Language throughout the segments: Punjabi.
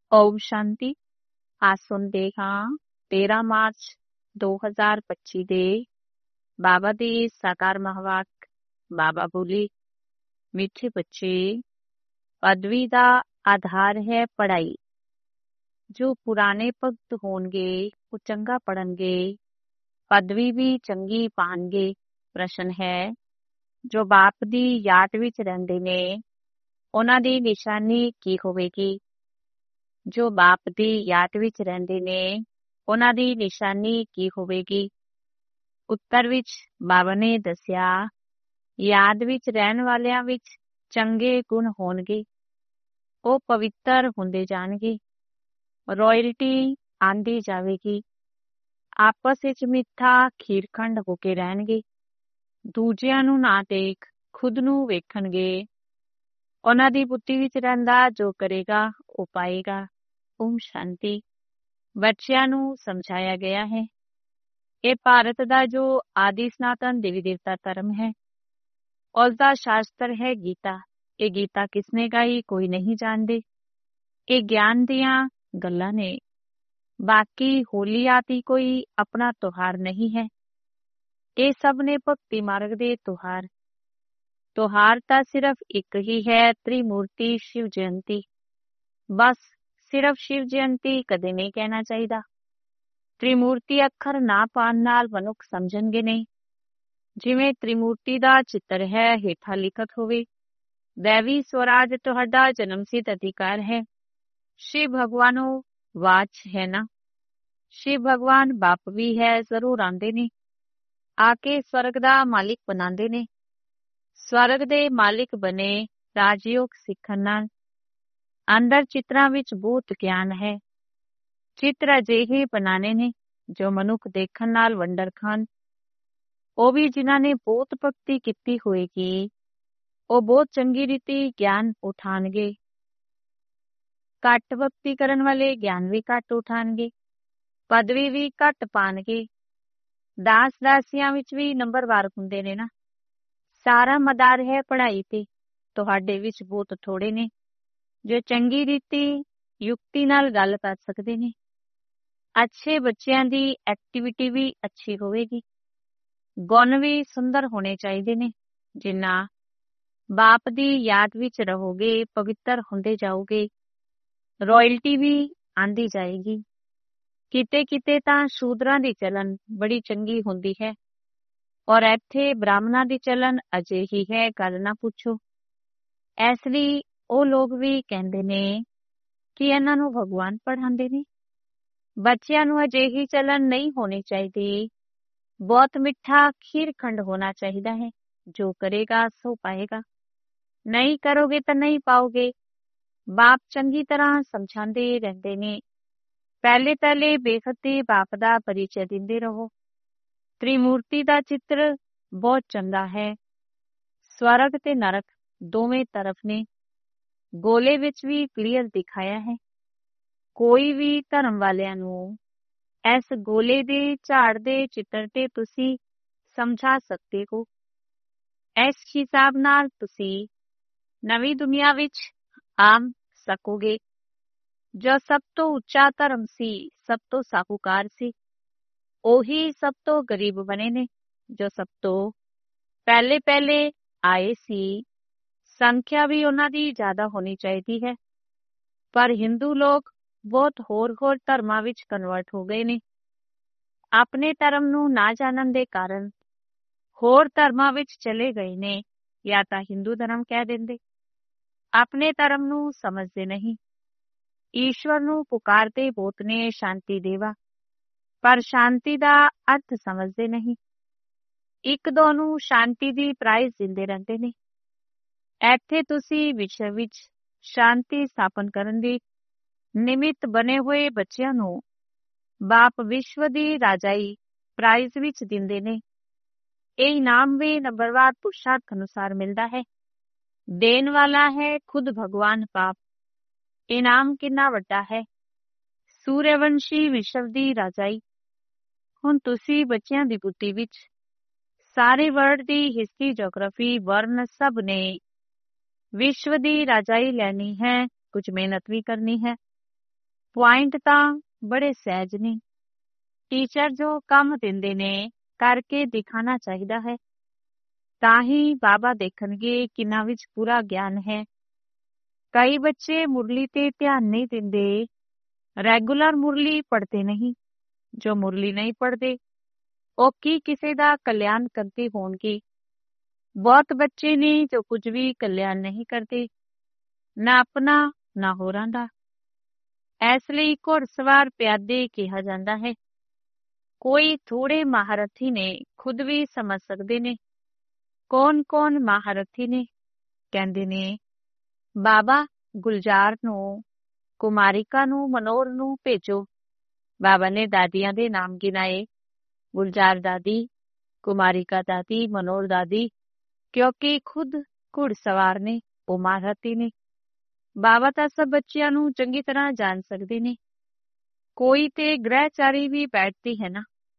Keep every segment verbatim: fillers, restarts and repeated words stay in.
ਓਮ ਸ਼ਾਂਤੀ। ਅੱਜ ਸੁਣਦੇ ਹਾਂ ਤੇਰਾਂ ਮਾਰਚ ਦੋ ਹਜ਼ਾਰ ਪੱਚੀ ਦੇ ਬਾਬਾ ਦੀ ਸਾਕਾਰ ਮਹਾਵਾਕ। ਬਾਬਾ ਬੋਲੇ, ਮਿੱਠੇ ਬੱਚੇ, ਪਦਵੀ ਦਾ ਆਧਾਰ ਹੈ ਪੜ੍ਹਾਈ। ਜੋ ਪੁਰਾਣੇ ਭਗਤ ਹੋਣਗੇ ਉਹ ਚੰਗਾ ਪੜ੍ਹਨਗੇ, ਪਦਵੀ ਵੀ ਚੰਗੀ ਪਾਣਗੇ। ਪ੍ਰਸ਼ਨ ਹੈ, ਜੋ ਬਾਪ ਦੀ ਯਾਦ ਵਿੱਚ ਰਹਿੰਦੇ ਨੇ ਉਹਨਾਂ ਦੀ ਨਿਸ਼ਾਨੀ ਕੀ ਹੋਵੇਗੀ? ਜੋ ਬਾਪ ਦੀ ਯਾਦ ਵਿੱਚ ਰਹਿੰਦੇ ਨੇ ਉਹਨਾਂ ਦੀ ਨਿਸ਼ਾਨੀ ਕੀ ਹੋਵੇਗੀ? ਉੱਤਰ ਵਿੱਚ ਬਾਬਾ ਨੇ ਦੱਸਿਆ, ਯਾਦ ਵਿੱਚ ਰਹਿਣ ਵਾਲਿਆਂ ਵਿੱਚ ਚੰਗੇ ਗੁਣ ਹੋਣਗੇ, ਉਹ ਪਵਿੱਤਰ ਹੁੰਦੇ ਜਾਣਗੇ, ਰਾਇਲਟੀ ਆਂਦੀ ਜਾਵੇਗੀ, ਆਪਸ ਵਿੱਚ ਮਿੱਠਾ ਖੀਰਖੰਡ ਹੋ ਕੇ ਰਹਿਣਗੇ, ਦੂਜਿਆਂ ਨੂੰ ਨਾ ਦੇਖ ਖੁਦ ਨੂੰ ਵੇਖਣਗੇ। ਉਹਨਾਂ ਦੀ ਬੁੱਧੀ ਵਿੱਚ ਰਹਿੰਦਾ ਜੋ ਕਰੇਗਾ ਉਹ ਪਾਏਗਾ। ਓਮ ਸ਼ਾਂਤੀ। ਬੱਚਿਆਂ ਨੂੰ ਸਮਝਾਇਆ ਗਿਆ ਹੈ, ਇਹ ਭਾਰਤ ਦਾ ਜੋ ਆਦਿ ਸਨਾਤਨ ਦੇਵੀ ਦੇਵਤਾ ਧਰਮ ਹੈ, ਉਸਦਾ ਸ਼ਾਸਤਰ ਹੈ ਗੀਤਾ। ਇਹ ਗੀਤਾ ਕਿਸਨੇ ਗਾਈ ਕੋਈ ਨਹੀਂ ਜਾਣਦੇ। ਇਹ ਗਿਆਨ ਦੀਆਂ ਗੱਲਾਂ ਨੇ। ਬਾਕੀ ਹੋਲੀ ਆਦਿ ਕੋਈ ਆਪਣਾ ਤਿਉਹਾਰ ਨਹੀਂ ਹੈ। ਇਹ ਸਭ ਨੇ ਭਗਤੀ ਮਾਰਗ ਦੇ ਤਿਉਹਾਰ। ਤਿਉਹਾਰ ਤਾਂ ਸਿਰਫ ਇੱਕ ਹੀ ਹੈ, ਤ੍ਰਿਮੂਰਤੀ ਸ਼ਿਵ ਜਯੰਤੀ। ਬਸ ਸਿਰਫ ਸ਼ਿਵ ਜਯੰਤੀ ਕਦੇ ਨਹੀਂ ਕਹਿਣਾ ਚਾਹੀਦਾ। ਤ੍ਰਿਮੂਰਤੀ ਅੱਖਰ ਨਾ ਪਾਉਣ ਨਾਲ ਮਨੁੱਖ ਸਮਝਣਗੇ ਨਹੀਂ। ਜਿਵੇਂ ਤ੍ਰਿਮੂਰਤੀ ਦਾ ਚਿੱਤਰ ਹੈ, ਹੇਠਾਂ ਲਿਖਤ ਹੋਵੇ, ਦੈਵੀ ਸਵਰਾਜ ਤੁਹਾਡਾ ਜਨਮਸਿੱਧ ਅਧਿਕਾਰ ਹੈ। ਸ਼ਿਵ ਭਗਵਾਨੋ ਵਾਚ ਹੈ ਨਾ। ਸ਼ਿਵ ਭਗਵਾਨ ਬਾਪ ਵੀ ਹੈ, ਜ਼ਰੂਰ ਆਉਂਦੇ ਨੇ, ਆ ਕੇ ਸਵਰਗ ਦਾ ਮਾਲਿਕ ਬਣਾਉਂਦੇ ਨੇ। ਸਵਰਗ ਦੇ ਮਾਲਿਕ ਬਣੇ ਰਾਜਯੋਗ ਸਿੱਖਣ ਨਾਲ। ਅੰਦਰ ਚਿੱਤਰਾਂ ਵਿੱਚ ਬਹੁਤ ਗਿਆਨ ਹੈ। ਚਿੱਤਰ ਅਜਿਹੇ ਬਣਾਣੇ ਨੇ ਜੋ ਮਨੁੱਖ ਦੇਖਣ ਨਾਲ ਵੰਡਰ ਖਾਣ। ਉਹ ਵੀ ਜਿਨ੍ਹਾਂ ਨੇ ਬਹੁਤ ਭਗਤੀ ਕੀਤੀ ਹੋਏਗੀ, ਉਹ ਬਹੁਤ ਚੰਗੀ ਰੀਤੀ ਗਿਆਨ ਉਠਾਣਗੇ। ਘੱਟ ਭਗਤੀ ਕਰਨ ਵਾਲੇ ਗਿਆਨ ਵੀ ਘੱਟ ਉਠਾਣਗੇ, ਪਦਵੀ ਵੀ ਘੱਟ ਪਾਣਗੇ। ਦਾਸ ਦਾਸੀਆਂ ਵਿੱਚ ਵੀ ਨੰਬਰਵਾਰ ਹੁੰਦੇ ਨੇ ਨਾ। ਸਾਰਾ ਮਦਾਰ ਹੈ ਪੜ੍ਹਾਈ ਤੇ। ਤੁਹਾਡੇ ਵਿੱਚ ਬਹੁਤ ਥੋੜੇ ਨੇ ਜੋ ਚੰਗੀ ਰੀਤੀ ਯੁਕਤੀ ਨਾਲ ਗੱਲ ਕਰ ਸਕਦੇ ਨੇ। ਅੱਛੇ ਬੱਚਿਆਂ ਦੀ ਐਕਟੀਵਿਟੀ ਵੀ ਅੱਛੀ ਹੋਵੇਗੀ। ਗੁਣ ਵੀ ਸੁੰਦਰ ਹੋਣੇ ਚਾਹੀਦੇ ਨੇ। ਜਿੰਨਾ ਬਾਪ ਦੀ ਯਾਦ ਵਿੱਚ ਰਹੋਗੇ, ਪਵਿੱਤਰ ਹੁੰਦੇ ਜਾਓਗੇ, ਰਾਇਲਟੀ ਵੀ ਆਂਦੀ ਜਾਏਗੀ। ਕਿਤੇ ਕਿਤੇ ਤਾਂ ਸ਼ੂਦਰਾਂ ਦੀ ਚਲਨ ਬੜੀ ਚੰਗੀ ਹੁੰਦੀ ਹੈ, ਔਰ ਇੱਥੇ ਬ੍ਰਾਹਮਣਾਂ ਦੀ ਚਲਨ ਅਜਿਹੀ ਹੈ, ਗੱਲ ਨਾ ਪੁੱਛੋ। ਇਸ ਲਈ ਉਹ ਲੋਕ ਵੀ ਕਹਿੰਦੇ ਨੇ ਕਿ ਇਹਨਾਂ ਨੂੰ ਭਗਵਾਨ ਪੜ੍ਹਾਉਂਦੇ ਨੇ। ਬੱਚਿਆਂ ਨੂੰ ਅਜਿਹੀ ਚਲਨ ਨਹੀਂ ਹੋਣੀ ਚਾਹੀਦੀ। ਬਹੁਤ ਮਿੱਠਾ ਖੀਰਖੰਡ ਹੋਣਾ ਚਾਹੀਦਾ ਹੈ। ਜੋ ਕਰੇਗਾ ਸੋ ਪਾਏਗਾ, ਨਹੀਂ ਕਰੋਗੇ ਤਾਂ ਨਹੀਂ ਪਾਓਗੇ। ਬਾਪ ਚੰਗੀ ਤਰ੍ਹਾਂ ਸਮਝਾਉਂਦੇ ਰਹਿੰਦੇ ਨੇ। ਪਹਿਲੇ ਪਹਿਲੇ ਬੇਖਤੀ ਬਾਪ ਦਾ ਪਰਿਚੈ ਦਿੰਦੇ ਰਹੋ। ਤ੍ਰਿਮੂਰਤੀ ਦਾ ਚਿੱਤਰ ਬਹੁਤ ਚੰਗਾ ਹੈ। ਸਵਰਗ ਤੇ ਨਰਕ ਦੋਵੇਂ ਤਰਫ ਨੇ। ਗੋਲੇ ਵਿੱਚ ਵੀ ਕਲੀਅਰ ਦਿਖਾਇਆ ਹੈ। ਕੋਈ ਵੀ ਧਰਮ ਵਾਲਿਆਂ ਨੂੰ ਇਸ ਗੋਲੇ ਦੇ ਝਾੜ ਦੇ ਚਿੱਤਰ ਤੇ ਤੁਸੀਂ ਸਮਝਾ ਸਕਦੇ ਹੋ। ਇਸ ਹਿਸਾਬ ਨਾਲ ਤੁਸੀਂ ਨਵੀਂ ਦੁਨੀਆ ਵਿੱਚ ਆ ਸਕੋਗੇ। ਜੋ ਸਭ ਤੋਂ ਉੱਚਾ ਧਰਮ ਸੀ, ਸਭ ਤੋਂ ਸਾਹੂਕਾਰ ਸੀ, ਉਹੀ ਸਭ ਤੋਂ ਗਰੀਬ ਬਣੇ ਨੇ। ਜੋ ਸਭ ਤੋਂ ਪਹਿਲੇ ਪਹਿਲੇ ਆਏ ਸੀ, ਸੰਖਿਆ ਵੀ ਉਹਨਾਂ ਦੀ ਜ਼ਿਆਦਾ ਹੋਣੀ ਚਾਹੀਦੀ ਹੈ। ਪਰ ਹਿੰਦੂ ਲੋਕ ਬਹੁਤ ਹੋਰ ਹੋਰ ਧਰਮਾਂ ਵਿੱਚ ਕਨਵਰਟ ਹੋ ਗਏ ਨੇ। ਆਪਣੇ ਧਰਮ ਨੂੰ ਨਾ ਜਾਣਨ ਦੇ ਕਾਰਨ ਹੋਰ ਧਰਮਾਂ ਵਿੱਚ ਚਲੇ ਗਏ ਨੇ, ਜਾਂ ਤਾਂ ਹਿੰਦੂ ਧਰਮ ਕਹਿ ਦਿੰਦੇ। ਆਪਣੇ ਧਰਮ ਨੂੰ ਸਮਝਦੇ ਨਹੀਂ। ਈਸ਼ਵਰ ਨੂੰ ਪੁਕਾਰਦੇ ਬਹੁਤ ਨੇ, ਸ਼ਾਂਤੀ ਦੇਵਾ, ਪਰ ਸ਼ਾਂਤੀ ਦਾ ਅਰਥ ਸਮਝਦੇ ਨਹੀਂ। ਇੱਕ ਦੋ ਨੂੰ ਸ਼ਾਂਤੀ ਦੀ ਪ੍ਰਾਈਜ਼ ਦਿੰਦੇ ਰਹਿੰਦੇ ਨੇ। ਇੱਥੇ ਤੁਸੀਂ ਵਿਸ਼ਵ ਵਿੱਚ ਸ਼ਾਂਤੀ ਸਥਾਪਨ ਕਰਨ ਦੀ ਨਿਮਿਤ ਬਣੇ ਹੋਏ ਬੱਚਿਆਂ ਨੂੰ ਬਾਪ ਵਿਸ਼ਵ ਦੀ ਰਾਜਾਈ ਪ੍ਰਾਈਜ਼ ਵਿੱਚ ਦਿੰਦੇ ਨੇ। ਇਹ ਇਨਾਮ ਵੀ ਨੰਬਰਵਾਰ ਪੁਰਸ਼ਾਰਥ ਅਨੁਸਾਰ ਮਿਲਦਾ ਹੈ। ਦੇਣ ਵਾਲਾ ਹੈ ਖੁਦ ਭਗਵਾਨ ਬਾਪ। ਇਨਾਮ ਕਿੰਨਾ ਵੱਡਾ ਹੈ। ਸੂਰਯਵੰਸ਼ੀ ਵਿਸ਼ਵ ਦੀ ਰਾਜਾਈ। ਹੁਣ ਤੁਸੀਂ ਬੱਚਿਆਂ ਦੀ ਬੁੱਧੀ ਵਿੱਚ ਸਾਰੇ ਵਰਲਡ ਦੀ ਹਿਸਟਰੀ, ਜੋਗ੍ਰਾਫੀ, ਵਰਨ ਸਭ ਨੇ ਵਿਸ਼ਵ ਦੀ ਰਾਜਾਈ ਲੈਣੀ ਹੈ। ਕੁਝ ਮਿਹਨਤ ਵੀ ਕਰਨੀ ਹੈ। ਪੁਆਇੰਟ ਤਾਂ ਬੜੇ ਸਹਿਜ ਨੇ। ਟੀਚਰ ਜੋ ਕੰਮ ਦਿੰਦੇ ਨੇ ਕਰਕੇ ਦਿਖਾਣਾ ਚਾਹੀਦਾ ਹੈ, ਤਾਂ ਹੀ ਬਾਬਾ ਦੇਖਣਗੇ ਕਿੰਨਾ ਵਿੱਚ ਪੂਰਾ ਗਿਆਨ ਹੈ। ਕਈ ਬੱਚੇ ਮੁਰਲੀ ਤੇ ਧਿਆਨ ਨਹੀਂ ਦਿੰਦੇ, ਰੈਗੂਲਰ ਮੁਰਲੀ ਪੜ੍ਹਦੇ ਨਹੀਂ। ਜੋ ਮੁਰਲੀ ਨਹੀਂ ਪੜ੍ਹਦੇ ਉਹ ਕੀ ਕਿਸੇ ਦਾ ਕਲਿਆਣ ਕਰਦੇ ਹੋਣਗੇ। ਬਹੁਤ ਬੱਚੇ ਨੇ ਜੋ ਕੁਝ ਵੀ ਕਲਿਆਣ ਨਹੀਂ ਕਰਦੇ, ਨਾ ਆਪਣਾ ਨਾ ਹੋਰਾਂ ਦਾ। ਇਸ ਲਈ ਘੁੜਸਵਾਰ ਪਿਆਦੇ ਕਿਹਾ ਜਾਂਦਾ ਹੈ। ਕੋਈ ਥੋੜੇ ਮਹਾਰਥੀ ਨੇ ਖੁਦ ਵੀ ਸਮਝ ਸਕਦੇ ਨੇ। ਕੌਣ ਕੌਣ ਮਹਾਰਥੀ ਨੇ? ਕਹਿੰਦੇ ਨੇ ਬਾਬਾ ਗੁਲਜ਼ਾਰ ਨੂੰ, ਕੁਮਾਰਿਕਾ ਨੂੰ, ਮਨੋਹਰ ਨੂੰ ਭੇਜੋ। ਬਾਬਾ ਨੇ ਦਾਦੀਆਂ ਦੇ ਨਾਮ ਗਿਣਾਏ, ਗੁਲਜ਼ਾਰ ਦਾਦੀ, ਕੁਮਾਰਿਕਾ ਦਾਦੀ, ਮਨੋਹਰ ਦਾਦੀ, ਕਿਉਂਕਿ ਖੁਦ ਘੁੜਸਵਾਰ ਨੇ, ਉਹ ਮਹਾਰਥੀ ਨੇ। ਬਾਬਾ ਤਾਂ ਸਭ ਬੱਚਿਆਂ ਨੂੰ ਚੰਗੀ ਤਰ੍ਹਾਂ ਜਾਣ ਸਕਦੇ ਨੇ। ਕੋਈ ਤੇ ਗ੍ਰਹਿਚਾਰੀ ਵੀ ਬੈਠਦੀ ਹੈ ਨਾ।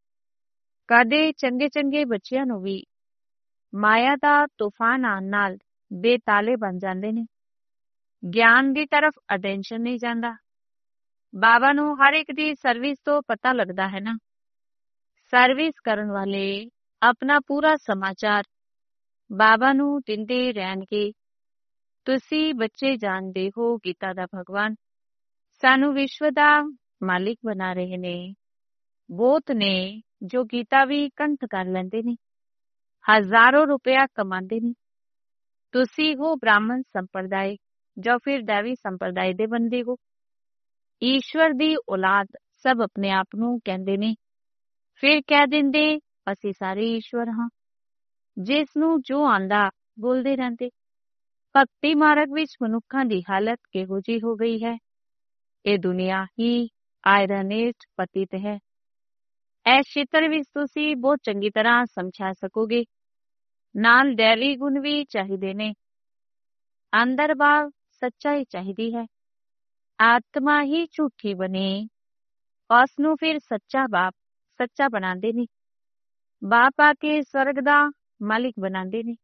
ਕਦੇ ਚੰਗੇ ਚੰਗੇ ਬੱਚਿਆਂ ਨੂੰ ਵੀ ਮਾਇਆ ਦਾ ਤੂਫਾਨ ਆਉਣ ਨਾਲ ਬੇਤਾਲੇ ਬਣ ਜਾਂਦੇ ਨੇ। ਗਿਆਨ ਦੀ ਤਰਫ ਅਟੈਂਸ਼ਨ ਨਹੀਂ ਜਾਂਦਾ। ਬਾਬਾ ਨੂੰ ਹਰ ਇੱਕ ਦੀ ਸਰਵਿਸ ਤੋਂ ਪਤਾ ਲੱਗਦਾ ਹੈ ਨਾ। ਸਰਵਿਸ ਕਰਨ ਵਾਲੇ ਆਪਣਾ ਪੂਰਾ ਸਮਾਚਾਰ ਬਾਬਾ ਨੂੰ ਦਿੰਦੇ ਰਹਿਣਗੇ। ਤੁਸੀਂ ਬੱਚੇ ਜਾਣਦੇ ਹੋ ਗੀਤਾ ਦਾ ਭਗਵਾਨ ਸਾਨੂੰ ਵਿਸ਼ਵ ਦਾ ਮਾਲਿਕ ਬਣਾ ਰਹੇ ਨੇ। ਬਹੁਤ ਨੇ ਜੋ ਗੀਤਾ ਵੀ ਕੰਠ ਕਰ ਲੈਂਦੇ ਨੇ, ਹਜ਼ਾਰੋਂ ਰੁਪਇਆ ਕਮਾਉਂਦੇ ਨੇ। ਤੁਸੀਂ ਹੋ ਬ੍ਰਾਹਮਣ ਸੰਪਰਦਾਇ ਜੋ ਫਿਰ ਦੇਵੀ ਸੰਪਰਦਾਇ ਦੇ ਬੰਦੇ ਹੋ। ਈਸ਼ਵਰ ਦੀ ਔਲਾਦ ਸਭ ਆਪਣੇ ਆਪ ਨੂੰ ਕਹਿੰਦੇ ਨੇ, ਫਿਰ ਕਹਿ ਦਿੰਦੇ ਅਸੀਂ ਸਾਰੇ ਈਸ਼ਵਰ ਹਾਂ। ਜਿਸ ਨੂੰ ਜੋ ਆਂਦਾ ਬੋਲਦੇ ਰਹਿੰਦੇ। ਭਗਤੀ ਮਾਰਗ ਵਿੱਚ ਮਨੁੱਖਾਂ ਦੀ ਹਾਲਤ ਕਿਹੋ ਜਿਹੀ ਹੋ ਗਈ ਹੈ। ਇਹ ਦੁਨੀਆ ਹੀ ਆਇਰਨੇਟ ਪਤਿਤ ਹੈ। ਇਸ ਚਿੱਤਰ ਵਿੱਚ ਤੁਸੀਂ ਬਹੁਤ ਚੰਗੀ ਤਰ੍ਹਾਂ ਸਮਝਾ ਸਕੋਗੇ। ਨਾਲ ਦੈਵੀ ਗੁਣ ਵੀ ਚਾਹੀਦੇ ਨੇ। ਅੰਦਰ ਬਾਹਰ ਸੱਚਾਈ ਚਾਹੀਦੀ ਹੈ। ਆਤਮਾ ਹੀ ਝੂਠੀ ਬਣੇ, ਉਸ ਨੂੰ ਫਿਰ ਸੱਚਾ ਬਾਪ ਸੱਚਾ ਬਣਾਉਂਦੇ ਨੇ। ਬਾਪ ਆ ਕੇ ਸਵਰਗ ਦਾ ਮਾਲਿਕ ਬਣਾਉਂਦੇ ਨੇ।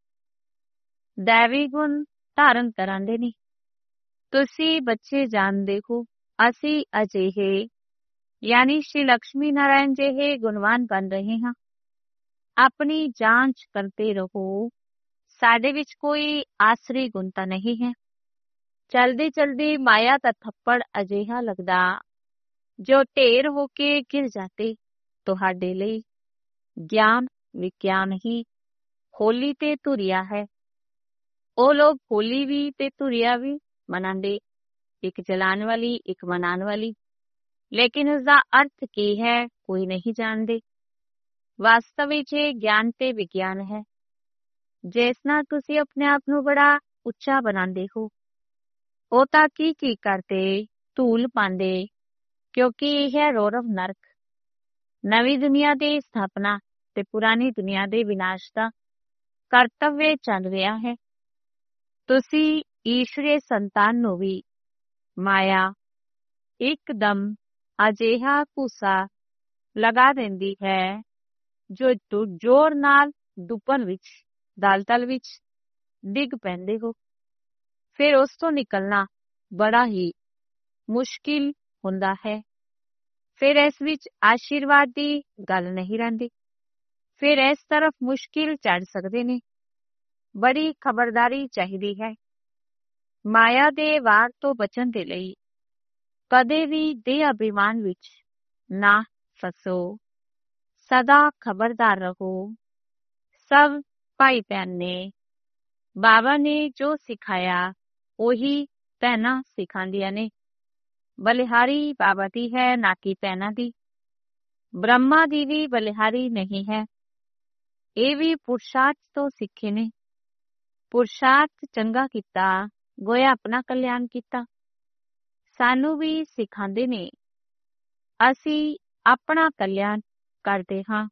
ਦੈਵੀ ਗੁਣ ਧਾਰਨ ਕਰਾਂਦੇ ਨੇ। ਤੁਸੀਂ ਬੱਚੇ ਜਾਣਦੇ ਹੋ ਅਸੀਂ ਅਜਿਹੇ ਯਾਨੀ ਸ਼੍ਰੀ ਲక్ష్ਮੀ ਨਾਰਾਇਣ ਜਿਹੇ ਗੁਣਵਾਨ ਬਣ ਰਹੇ ਹਾਂ। ਆਪਣੀ ਜਾਂਚ ਕਰਦੇ ਰਹੋ। ਸਾਡੇ ਵਿੱਚ ਕੋਈ ਆਸਰੀ ਗੁਣ ਤਾਂ ਨਹੀਂ ਹੈ। ਚਲਦੀ ਚਲਦੀ ਮਾਇਆ ਦਾ ਥੱਪੜ ਅਜਿਹਾ ਲੱਗਦਾ ਜੋ ਢੇਰ ਹੋ ਕੇ ਗਿਰ ਜਾਂਦੇ। ਤੁਹਾਡੇ ਲਈ ਗਿਆਨ ਵਿਗਿਆਨ ਹੀ ਹੋਲੀ ਤੇ ਧੁਰਿਆ ਹੈ। ਉਹ ਲੋਕ ਹੋਲੀ ਵੀ ਤੇ ਧੁਰਿਆ ਵੀ ਮਨਾਉਂਦੇ, ਇੱਕ ਜਲਾਉਣ ਵਾਲੀ ਇੱਕ ਮਨਾਉਣ ਵਾਲੀ, ਲੇਕਿਨ ਉਸਦਾ ਅਰਥ ਕੀ ਹੈ ਕੋਈ ਨਹੀਂ ਜਾਣਦੇ। ਵਾਸਤਵ ਵਿੱਚ ਇਹ ਗਿਆਨ ਤੇ ਵਿਗਿਆਨ ਹੈ। ਜਿਸ ਨਾਲ ਤੁਸੀਂ ਆਪਣੇ ਆਪ ਨੂੰ ਬੜਾ ਉੱਚਾ ਬਣਾਉਂਦੇ ਹੋ। ਉਹ ਤਾਂ ਕੀ ਕੀ ਕਰਦੇ, ਧੂਲ ਪਾਉਂਦੇ, ਕਿਉਂਕਿ ਇਹ ਹੈ ਰੌਰਵ ਨਰਕ। ਨਵੀਂ ਦੁਨੀਆ ਦੀ ਸਥਾਪਨਾ ਤੇ ਪੁਰਾਣੀ ਦੁਨੀਆ ਦੇ ਵਿਨਾਸ਼ ਦਾ ਕਰਤੱਵ ਚੱਲ ਰਿਹਾ ਹੈ। ਤੁਸੀਂ ਈਸ਼ਵਰੀ ਸੰਤਾਨ ਨੂੰ ਵੀ ਮਾਇਆ ਇੱਕਦਮ ਅਜਿਹਾ ਘੂਸਾ ਲਗਾ ਦਿੰਦੀ ਹੈ ਜੋ ਜ਼ੋਰ ਨਾਲ ਡੁੱਬਣ ਵਿੱਚ ਦਲਦਲ ਵਿੱਚ ਡਿੱਗ ਪੈਂਦੇ ਹੋ। ਫਿਰ ਉਸ ਤੋਂ ਨਿਕਲਣਾ ਬੜਾ ਹੀ ਮੁਸ਼ਕਿਲ ਹੁੰਦਾ ਹੈ। ਫਿਰ ਇਸ ਵਿੱਚ ਆਸ਼ੀਰਵਾਦ ਦੀ ਗੱਲ ਨਹੀਂ ਰਹਿੰਦੀ। ਫਿਰ ਇਸ ਤਰਫ ਮੁਸ਼ਕਿਲ ਚੜ ਸਕਦੇ ਨੇ। ਬੜੀ ਖਬਰਦਾਰੀ ਚਾਹੀਦੀ ਹੈ। ਮਾਇਆ ਦੇ ਵਾਰ ਤੋਂ ਬਚਣ ਦੇ ਲਈ ਕਦੇ ਵੀ ਦੇ ਅਭਿਮਾਨ ਵਿੱਚ ਨਾ ਫਸੋ। ਸਦਾ ਖਬਰਦਾਰ ਰਹੋ। ਸਭ ਭਾਈ ਭੈਣ ਨੇ ਬਾਬਾ ਨੇ ਜੋ ਸਿਖਾਇਆ ਉਹੀ ਭੈਣਾਂ ਸਿਖਾਉਂਦੀਆਂ ਨੇ। ਬਲਿਹਾਰੀ ਬਾਬਾ ਦੀ ਹੈ ਨਾ ਕਿ ਭੈਣਾਂ ਦੀ। ਬ੍ਰਹਮਾ ਦੀ ਵੀ ਬਲਿਹਾਰੀ ਨਹੀਂ ਹੈ। ਇਹ ਵੀ ਪੁਰਸ਼ਾਰਥ ਤੋਂ ਸਿੱਖੇ ਨੇ। ਪੁਰਸ਼ਾਰਥ ਚੰਗਾ ਕੀਤਾ, ਗੋਇਆ ਆਪਣਾ ਕਲਿਆਣ ਕੀਤਾ। ਸਾਨੂੰ ਵੀ ਸਿਖਾਉਂਦੇ ਨੇ। ਅਸੀਂ ਆਪਣਾ ਕਲਿਆਣ ਕਰਦੇ ਹਾਂ।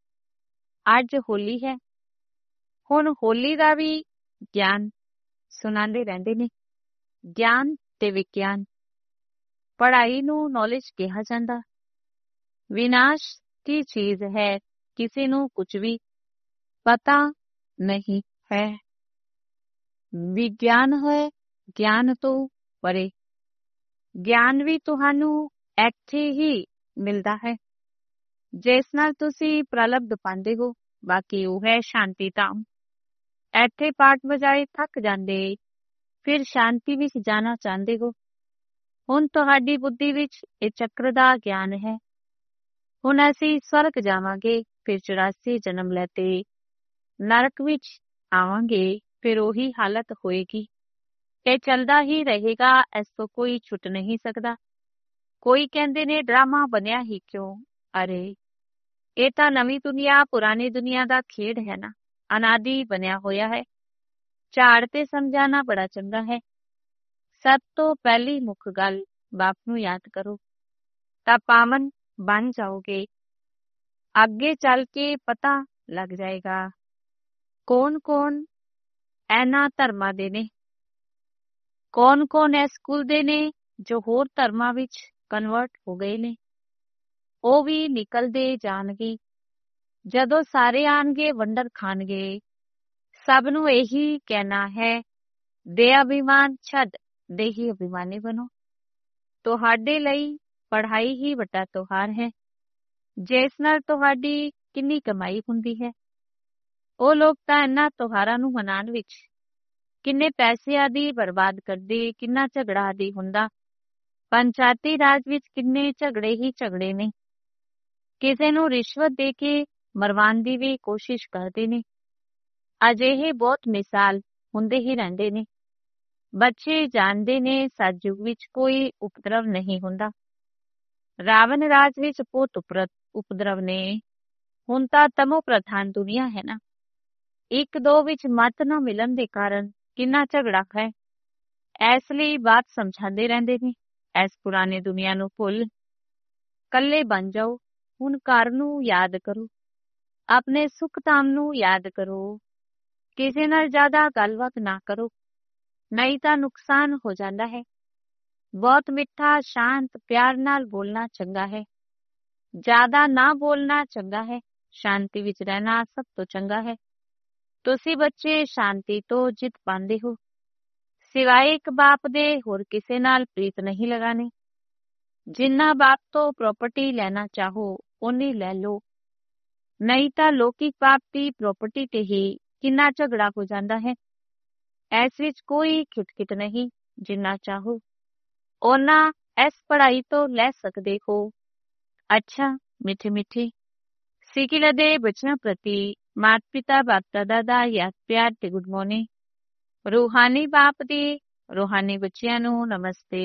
ਅੱਜ ਹੋਲੀ ਹੈ। ਹੁਣ ਹੋਲੀ ਦਾ ਵੀ ਗਿਆਨ ਸੁਣਾਉਂਦੇ ਰਹਿੰਦੇ ਨੇ। ਗਿਆਨ ਤੇ ਵਿਗਿਆਨ। ਪੜ੍ਹਾਈ ਨੂੰ ਨੌਲੇਜ ਕਿਹਾ ਜਾਂਦਾ। ਵਿਨਾਸ਼ ਕੀ ਚੀਜ਼ ਹੈ ਕਿਸੇ ਨੂੰ ਕੁਝ ਵੀ ਪਤਾ ਨਹੀਂ ਹੈ। ਵਿਗਿਆਨ ਹੈ ਗਿਆਨ ਤੋਂ ਪਰੇ। ਗਿਆਨ ਵੀ ਤੁਹਾਨੂੰ ਇੱਥੇ ਹੀ ਮਿਲਦਾ ਹੈ, ਜਿਸ ਨਾਲ ਤੁਸੀਂ ਪ੍ਰਲਬਧ ਪਾਉਂਦੇ ਹੋ। ਬਾਕੀ ਉਹ ਹੈ ਸ਼ਾਂਤੀ ਧਾਮ। ਇੱਥੇ ਪਾਠ ਵਜਾਏ ਥੱਕ ਜਾਂਦੇ, ਫਿਰ ਸ਼ਾਂਤੀ ਵਿੱਚ ਜਾਣਾ ਚਾਹੁੰਦੇ ਹੋ। ਹੁਣ ਤੁਹਾਡੀ ਬੁੱਧੀ ਵਿੱਚ ਇਹ ਚੱਕਰ ਦਾ ਗਿਆਨ ਹੈ। ਹੁਣ ਅਸੀਂ ਸਵਰਗ ਜਾਵਾਂਗੇ, ਫਿਰ ਚੁਰਾਸੀ ਜਨਮ ਲੈਤੇ ਨਰਕ ਵਿੱਚ ਆਵਾਂਗੇ, ਫਿਰ ਉਹੀ ਹਾਲਤ ਹੋਏਗੀ। ਇਹ ਚੱਲਦਾ ਹੀ ਰਹੇਗਾ, ਇਸ ਤੋਂ ਕੋਈ ਛੁੱਟ ਨਹੀਂ ਸਕਦਾ। ਕੋਈ ਕਹਿੰਦੇ ਨੇ ਡਰਾਮਾ ਬਣਿਆ ਹੀ ਕਿਉਂ? ਅਰੇ ਇਹ ਤਾਂ ਨਵੀਂ ਦੁਨੀਆ ਪੁਰਾਣੀ ਦੁਨੀਆ ਦਾ ਖੇਡ ਹੈ ਨਾ, ਅਨਾਦਿ ਬਣਿਆ ਹੋਇਆ ਹੈ। ਝਾੜ ਤੇ ਸਮਝਾਣਾ ਬੜਾ ਚੰਗਾ ਹੈ। ਸਭ ਤੋਂ ਪਹਿਲੀ ਮੁੱਖ ਗੱਲ, ਬਾਪ ਨੂੰ ਯਾਦ ਕਰੋ ਤਾਂ ਪਾਵਨ ਬਣ ਜਾਓਗੇ। ਅੱਗੇ ਚੱਲ ਕੇ ਪਤਾ ਲੱਗ ਜਾਏਗਾ ਕੌਣ ਕੌਣ ਇਹਨਾਂ ਧਰਮਾਂ ਦੇ ਨੇ, ਕੌਣ ਕੌਣ ਇਸ ਸਕੂਲ ਦੇ ਨੇ ਜੋ ਹੋਰ ਧਰਮਾਂ ਵਿੱਚ ਕਨਵਰਟ ਹੋ ਗਏ ਨੇ। ਉਹ ਵੀ ਨਿਕਲਦੇ ਜਾਣਗੇ। ਜਦੋਂ ਸਾਰੇ ਆਣਗੇ ਵੰਡਰ ਖਾਣਗੇ। ਸਭ ਨੂੰ ਇਹੀ ਕਹਿਣਾ ਹੈ, ਦੇ ਅਭਿਮਾਨ ਛੱਡ ਦੇਹੀ ਅਭਿਮਾਨੀ ਬਣੋ। ਤੁਹਾਡੇ ਲਈ ਪੜ੍ਹਾਈ ਹੀ ਵੱਡਾ ਤਿਉਹਾਰ ਹੈ, ਜਿਸ ਨਾਲ ਤੁਹਾਡੀ ਕਿੰਨੀ ਕਮਾਈ ਹੁੰਦੀ ਹੈ। ਉਹ ਲੋਕ ਤਾਂ ਇਹਨਾਂ ਤਿਉਹਾਰਾਂ ਨੂੰ ਮਨਾਉਣ ਵਿੱਚ ਕਿੰਨੇ ਪੈਸੇ ਆਦਿ ਬਰਬਾਦ ਕਰਦੇ, ਕਿੰਨਾ ਝਗੜਾ ਆਦਿ ਹੁੰਦਾ। ਪੰਚਾਇਤੀ ਰਾਜ ਵਿੱਚ ਕਿੰਨੇ ਝਗੜੇ ਹੀ ਝਗੜੇ ਨੇ। ਕਿਸੇ ਨੂੰ ਰਿਸ਼ਵਤ ਦੇ ਕੇ ਮਰਵਾਉਣ ਦੀ ਵੀ ਕੋਸ਼ਿਸ਼ ਕਰਦੇ ਨੇ। ਅਜਿਹੇ ਬਹੁਤ ਮਿਸਾਲ ਹੁੰਦੇ ਹੀ ਰਹਿੰਦੇ ਨੇ। ਬੱਚੇ ਜਾਣਦੇ ਨੇ ਸਤਿਯੁਗ ਵਿੱਚ ਕੋਈ ਉਪਦਰਵ ਨਹੀਂ ਹੁੰਦਾ। ਰਾਵਣ ਰਾਜ ਵਿੱਚ ਬਹੁਤ ਉਪਦਰਵ ਨੇ। ਹੁਣ ਤਾਂ ਤਮੋ ਪ੍ਰਧਾਨ ਦੁਨੀਆ ਹੈ ਨਾ। ਇੱਕ ਦੋ ਵਿੱਚ ਮਤ ਨਾ ਮਿਲਣ ਦੇ ਕਾਰਨ ਕਿੰਨਾ ਝਗੜਾ ਹੈ। ਇਸ ਲਈ ਬਾਤ ਸਮਝਾਉਂਦੇ ਰਹਿੰਦੇ ਨੇ, ਇਸ ਪੁਰਾਣੀ ਦੁਨੀਆ ਨੂੰ ਭੁੱਲ ਕੱਲੇ ਬਣ ਜਾਓ। ਹੁਣ ਘਰ ਨੂੰ ਯਾਦ ਕਰੋ, ਆਪਣੇ ਸੁਖ ਧਾਮ ਨੂੰ ਯਾਦ ਕਰੋ। ਕਿਸੇ ਨਾਲ ਜ਼ਿਆਦਾ ਗੱਲਬਾਤ ਨਾ ਕਰੋ, ਨਹੀਂ ਤਾਂ ਨੁਕਸਾਨ ਹੋ ਜਾਂਦਾ ਹੈ। ਬਹੁਤ ਮਿੱਠਾ ਸ਼ਾਂਤ ਪਿਆਰ ਨਾਲ ਬੋਲਣਾ ਚੰਗਾ ਹੈ। ਜ਼ਿਆਦਾ ਨਾ ਬੋਲਣਾ ਚੰਗਾ ਹੈ। ਸ਼ਾਂਤੀ ਵਿੱਚ ਰਹਿਣਾ ਸਭ ਤੋਂ ਚੰਗਾ ਹੈ। ਤੁਸੀਂ ਬੱਚੇ ਸ਼ਾਂਤੀ ਤੋਂ ਜਿੱਤ ਪਾਉਂਦੇ ਹੋ। ਸਿਵਾਏ ਇੱਕ ਬਾਪ ਦੇ ਹੋਰ ਕਿਸੇ ਨਾਲ ਪ੍ਰੀਤ ਨਹੀਂ ਲਗਾਣੀ। ਜਿੰਨਾ ਬਾਪ ਤੋਂ ਪ੍ਰਾਪਰਟੀ ਲੈਣਾ ਚਾਹੋ ਓਨੀ ਲੈ ਲਓ, ਨਹੀਂ ਤਾਂ ਲੌਕਿਕ ਬਾਪ ਦੀ ਪ੍ਰਾਪਰਟੀ ਤੇ ਹੀ ਕਿੰਨਾ ਝਗੜਾ ਹੋ ਜਾਂਦਾ ਹੈ। ਇਸ ਵਿੱਚ ਕੋਈ ਖਿਟਖਿਟ ਨਹੀਂ। ਜਿੰਨਾ ਚਾਹੋ ਓਨਾ ਇਸ ਪੜ੍ਹਾਈ ਤੋਂ ਲੈ ਸਕਦੇ ਹੋ। ਅੱਛਾ ਮਿੱਠੇ ਮਿੱਠੇ ਸਿੱਖਿਆ ਦੇ ਬੱਚਿਆਂ ਪ੍ਰਤੀ ਮਾਤਾ ਪਿਤਾ ਬਾਪ ਦਾਦਾ ਦਾ ਯਾਦ ਪਿਆਰ ਤੇ ਗੁੱਡ ਮਾਰਨਿੰਗ। ਰੂਹਾਨੀ ਬਾਪ ਦੀ ਰੂਹਾਨੀ ਬੱਚਿਆਂ ਨੂੰ ਨਮਸਤੇ।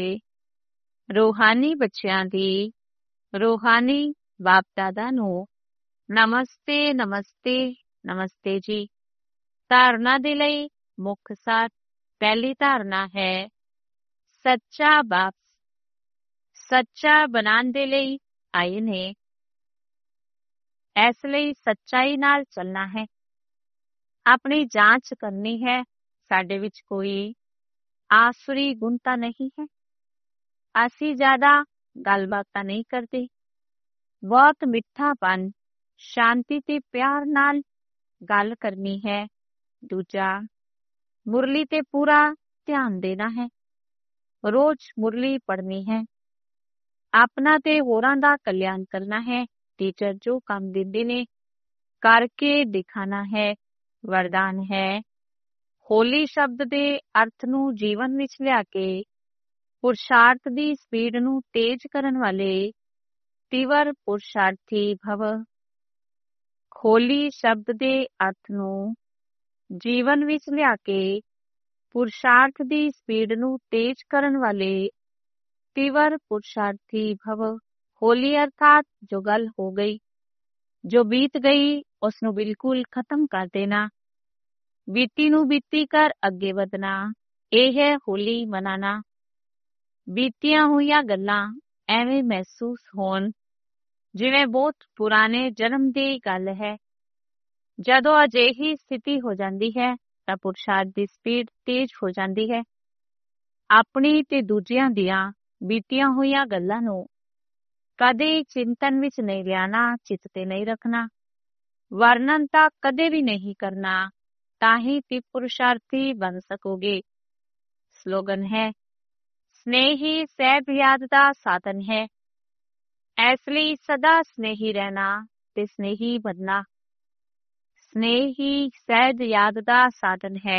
ਰੂਹਾਨੀ ਬੱਚਿਆਂ ਦੀ ਰੂਹਾਨੀ ਬਾਪ ਦਾਦਾ ਨੂੰ ਨਮਸਤੇ ਨਮਸਤੇ ਨਮਸਤੇ ਜੀ। ਧਾਰਨਾ ਦੇ ਲਈ ਮੁੱਖ ਸਾਰ। ਪਹਿਲੀ ਧਾਰਨਾ ਹੈ ਸੱਚਾ ਬਾਪ ਸੱਚਾ ਬਣਾਉਣ ਦੇ ਲਈ ਆਏ ਨੇ। ਇਸ ਲਈ ਸੱਚਾਈ ਨਾਲ ਚੱਲਣਾ ਹੈ। ਆਪਣੀ ਜਾਂਚ ਕਰਨੀ ਹੈ। ਸਾਡੇ ਵਿੱਚ ਕੋਈ ਆਸੁਰੀ ਗੁਣ ਤਾਂ ਨਹੀਂ ਹੈ। ਅਸੀਂ ਜ਼ਿਆਦਾ ਗੱਲਬਾਤ ਤਾਂ ਨਹੀਂ ਕਰਦੇ। ਬਹੁਤ ਮਿੱਠਾਪਨ ਸ਼ਾਂਤੀ ਤੇ ਪਿਆਰ ਨਾਲ ਗੱਲ ਕਰਨੀ ਹੈ। ਦੂਜਾ ਮੁਰਲੀ ਤੇ ਪੂਰਾ ਧਿਆਨ ਦੇਣਾ ਹੈ। ਰੋਜ਼ ਮੁਰਲੀ ਪੜ੍ਹਨੀ ਹੈ। ਆਪਣਾ ਤੇ ਹੋਰਾਂ ਦਾ ਕਲਿਆਣ ਕਰਨਾ ਹੈ। ਟੀਚਰ ਜੋ ਕੰਮ ਦਿੰਦੇ ਨੇ ਕਰਕੇ ਦਿਖਾਣਾ ਹੈ। ਵਰਦਾਨ ਹੈ ਹੋਲੀ ਸ਼ਬਦ ਦੇ ਅਰਥ ਨੂੰ ਜੀਵਨ ਵਿੱਚ ਲਿਆ ਕੇ ਪੁਰਸ਼ਾਰਥ ਦੀ ਸਪੀਡ ਨੂੰ ਤੇਜ਼ ਕਰਨ ਵਾਲੇ ਤੀਵਰ ਪੁਰਸ਼ਾਰਥੀ ਭਵ। ਹੋਲੀ ਸ਼ਬਦ ਦੇ ਅਰਥ ਨੂੰ ਜੀਵਨ ਵਿੱਚ ਲਿਆ ਕੇ ਪੁਰਸ਼ਾਰਥ ਦੀ ਸਪੀਡ ਨੂੰ ਤੇਜ਼ ਕਰਨ ਵਾਲੇ ਤੀਵਰ ਪੁਰਸ਼ਾਰਥੀ ਭਵ। ਹੋਲੀ ਅਰਥਾਤ ਜੋ ਗੱਲ ਹੋ ਗਈ, ਜੋ ਬੀਤ ਗਈ ਉਸ ਨੂੰ ਬਿਲਕੁਲ ਖਤਮ ਕਰ ਦੇਣਾ। ਬੀਤੀ ਨੂੰ ਬੀਤੀ ਕਰ ਅੱਗੇ ਵਧਣਾ, ਇਹ ਹੈ ਹੋਲੀ ਮਨਾਣਾ। ਬੀਤੀਆਂ ਹੋਈਆਂ ਗੱਲਾਂ ਐਵੇਂ ਮਹਿਸੂਸ ਹੋਣ ਜਿਵੇਂ ਬਹੁਤ ਪੁਰਾਣੇ ਜਨਮ ਦੀ ਗੱਲ ਹੈ। ਜਦੋਂ ਅਜਿਹੀ ਸਥਿਤੀ ਹੋ ਜਾਂਦੀ ਹੈ ਤਾਂ ਪੁਰਸ਼ਾਰਥ ਦੀ ਸਪੀਡ ਤੇਜ਼ ਹੋ ਜਾਂਦੀ ਹੈ। ਆਪਣੀ ਤੇ ਦੂਜਿਆਂ ਦੀਆਂ ਬੀਤੀਆਂ ਹੋਈਆਂ ਗੱਲਾਂ ਨੂੰ ਕਦੇ ਚਿੰਤਨ ਵਿੱਚ ਨਹੀਂ ਲਿਆਣਾ, ਚਿੱਤ ਤੇ ਨਹੀਂ ਰੱਖਣਾ, ਵਰਣਨ ਤਾਂ ਕਦੇ ਵੀ ਨਹੀਂ ਕਰਨਾ। ਤਾਂ ਹੀ ਤੇ ਪੁਰਸ਼ਾਰਥੀ ਬਣ ਸਕੋਗੇ। ਸਲੋਗਨ ਹੈ स्नेह ही सहज याद का साधन है। इसलिए सदा स्नेही रहना ते स्नेही बनना। स्नेह ही सहज याद का साधन है,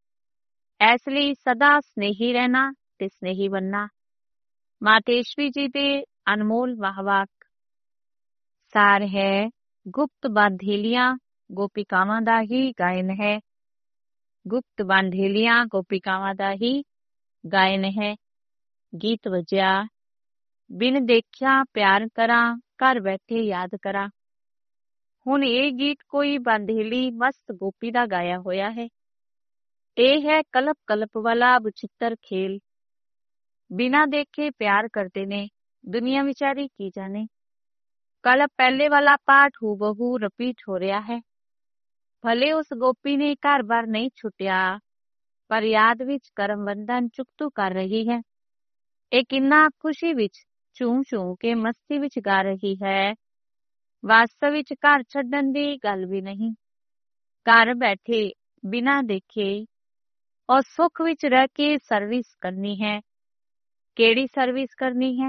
इसलिए सदा स्नेही रहना ते स्नेही बनना। मातेश्वरी जी दे अनमोल वाहवाक सार है। गुप्त बांधेलियां गोपिकावां दा ही गायन है। गुप्त बांधेलियां गोपिकावां दा ही गायन है। गीत वजया, बिन देखिया प्यार करा, घर बैठे याद करा। हुण ये गीत कोई बांधेली मस्त गोपी दा गाया होया है। ਇਹ है कलप कलप वाला बचित्र खेल। बिना देखे प्यार करते ने, दुनिया विचारी की जाने। कलप पहले वाला पाठ हूबहू रिपीट हो रहा है। भले उस गोपी ने घर बार नहीं छुटिया, पर याद विच करम बंधन चुकतू कर रही है। एक इन्ना खुशी विच झूम झूम के मस्ती विच गा रही है। वास्तव विच घर छड्डन दी गल भी नहीं। घर बैठे बिना देखे और सुख विच रह के सर्विस करनी है। केड़ी सर्विस करनी है?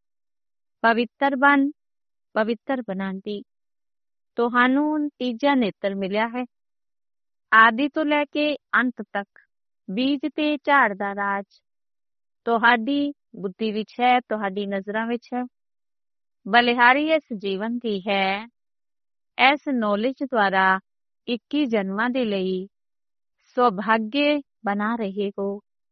पवित्र बन पवित्र बनांदी। तुहानू तीजा नेत्र मिलिया है। आदि तो लैके अंत तक बीज ते झाड़ दा राज तुहाडी बुद्धि विच है, तुहाडी नजरां विच है। बलिहारी इस जीवन की है। इस नॉलेज द्वारा इक्की जन्मां दे लई सौभाग्य बना रहे हो।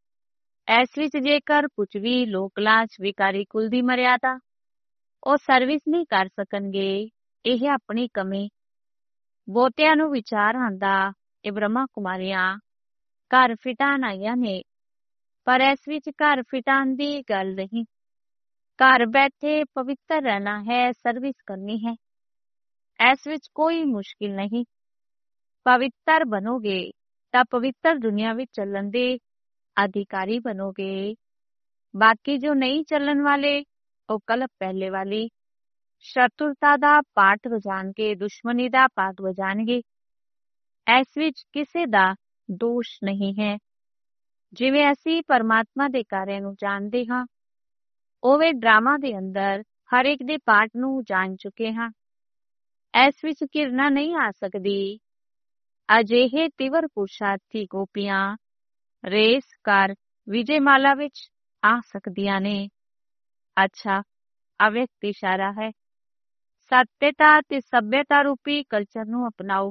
इस विच जेकर कुछ भी लोक लाज विकारी कुल दी मर्यादा ਉਹ ਸਰਵਿਸ नहीं कर ਸਕਣਗੇ, ਇਹ ਆਪਣੀ ਕਮੀ। ਬਹੁਤਿਆਂ ਨੂੰ ਵਿਚਾਰ ਆਂਦਾ ਇਹ ਬ੍ਰਹਮਾ ਕੁਮਾਰੀਆਂ ਘਰ ਫਿਟਾਣ ਆਈਆਂ ਨੇ, ਪਰ ਇਸ ਵਿੱਚ ਘਰ ਫਿਟਾਣ ਦੀ ਗੱਲ ਨਹੀਂ। ਘਰ ਬੈਠੇ ਪਵਿੱਤਰ ਰਹਿਣਾ ਹੈ, ਸਰਵਿਸ ਕਰਨੀ ਹੈ। ਇਸ ਵਿੱਚ ਕੋਈ ਮੁਸ਼ਕਿਲ ਨਹੀਂ। ਪਵਿੱਤਰ ਬਣੋਗੇ ਤਾਂ ਪਵਿੱਤਰ ਦੁਨੀਆ ਵਿੱਚ ਚੱਲਣ ਦੇ अधिकारी बनोगे। बाकी जो नहीं चलन वाले ਉਹ ਕਲਪ ਪਹਿਲੇ ਵਾਲੀ ਸ਼ਤਰੁਤਾ ਦਾ ਪਾਠ ਵਜਾਣ ਕੇ ਦੁਸ਼ਮਣੀ ਦਾ ਪਾਠ ਵਜਾਣਗੇ। ਇਸ ਵਿੱਚ ਕਿਸੇ ਦਾ ਦੋਸ਼ ਨਹੀਂ ਹੈ। ਜਿਵੇਂ ਅਸੀਂ ਪਰਮਾਤਮਾ ਦੇ ਕਾਰਿਆਂ ਨੂੰ ਜਾਣਦੇ ਹਾਂ, ਉਵੇਂ ਡਰਾਮਾ ਦੇ ਅੰਦਰ ਹਰ ਇੱਕ ਦੇ ਪਾਠ ਨੂੰ ਜਾਣ ਚੁੱਕੇ ਹਾਂ। ਇਸ ਵਿੱਚ ਘਿਰਨਾ ਨਹੀਂ ਆ ਸਕਦੀ। ਅਜਿਹੇ ਤਿਵਰ ਪੁਰਸ਼ਾਰਥੀ ਗੋਪੀਆਂ ਰੇਸ ਕਰ ਵਿਜੇਮਾਲਾ ਵਿੱਚ ਆ ਸਕਦੀਆਂ ਨੇ। ਅੱਛਾ, ਅਵਿਅਕਤ ਇਸ਼ਾਰਾ ਹੈ। ਸੱਤਿਅਤਾ ਤੇ ਸਭਿਅਤਾ ਰੂਪੀ ਕਲਚਰ ਨੂੰ ਅਪਣਾਓ।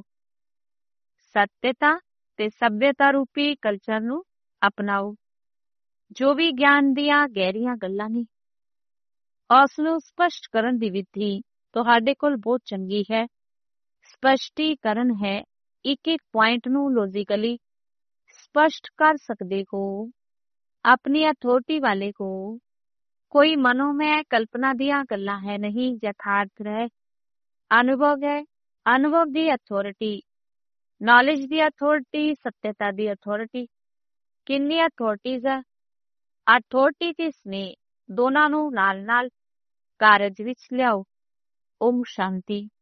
ਸੱਤਿਅਤਾ ਤੇ ਸਭਿਅਤਾ ਰੂਪੀ ਕਲਚਰ ਨੂੰ ਅਪਣਾਓ। ਜੋ ਵੀ ਗਿਆਨ ਦੀਆਂ ਗਹਿਰੀਆਂ ਗੱਲਾਂ ਨੇ, ਉਸ ਨੂੰ ਸਪਸ਼ਟ ਕਰਨ ਦੀ ਵਿਧੀ ਤੁਹਾਡੇ ਕੋਲ ਬਹੁਤ ਚੰਗੀ ਹੈ। ਸਪਸ਼ਟੀਕਰਨ ਹੈ। ਇੱਕ ਇੱਕ ਪੁਆਇੰਟ ਨੂੰ ਲੌਜੀਕਲੀ स्पष्ट कर सकते हो। अपनी अथॉरिटी वाले को कोई मनोमय कल्पना दिया गल्लां है नहीं, यथार्थ है। अनुभव है। अनुभव दी अथॉरिटी, नॉलेज दी अथॉरिटी, सत्यता दी अथॉरिटी। किन्नी अथॉरिटीज है? अथॉरिटी ते स्नेह दोनों नू नाल नाल कारज विच लियाओ। ओम शांति।